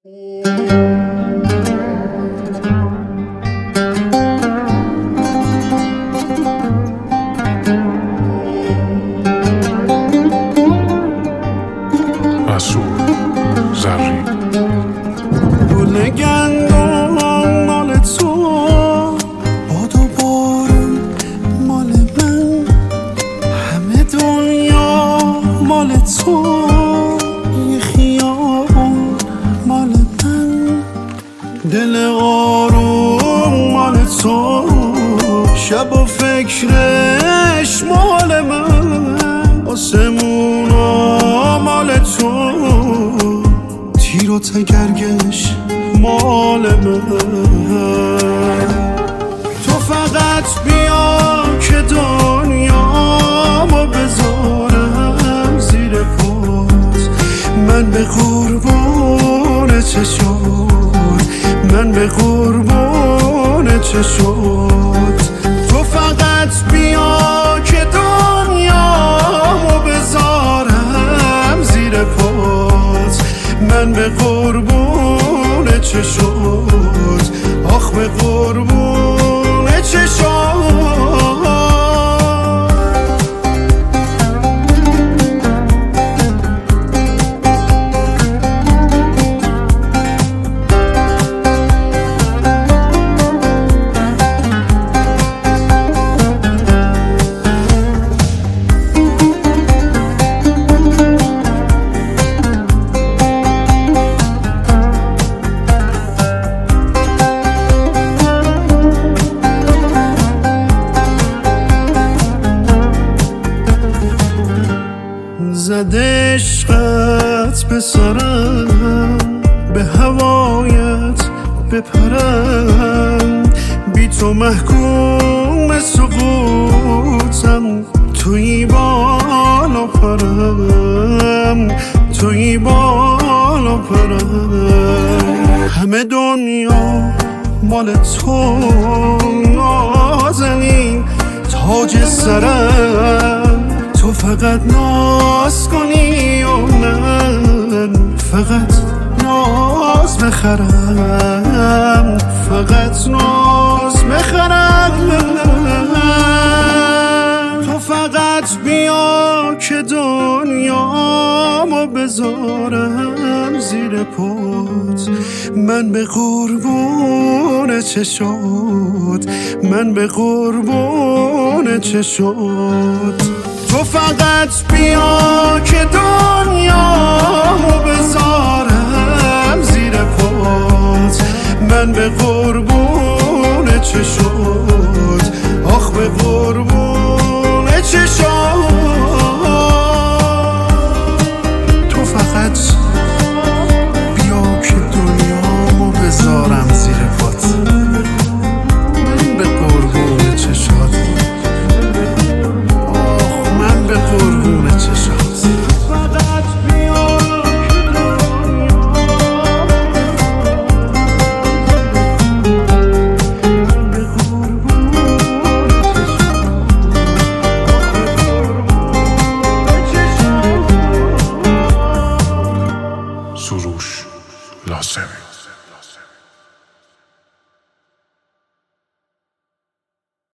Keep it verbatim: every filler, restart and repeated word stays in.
رسول زرین گل گندم مال تو، باد و بارون مال من، همه دنیا مال تو، یه خیابون مال من، دل آروم مال تو، شب و فکرش مال من، آسمونا مال تو، تیر و تگرگش مال من. تو فقط بیا که دنیامو بذارم زیر پات، من به قربون چشات، من به قربون چشات. تو فقط بیا که دنیامو بذارم زیر پات، من به قربون چشات، آخ به قربون چشات. زده عشقت به سرم، به هوایت بپرم، بی تو محکوم سقوطم، توی بالا پرم، توی بالا پرم. همه دنیا مال تو نازنین، تاج سرم، تو فقط ناز کنی و من فقط ناز بخرم، فقط ناز بخرم. تو فقط بیا که دنیامو بذارم زیر پات، من به قربون چشات، من به قربون چشات. تو فقط بیا که دنیامو بذارم زیر پات، من به قربون چشات، آخ به قربون چشات.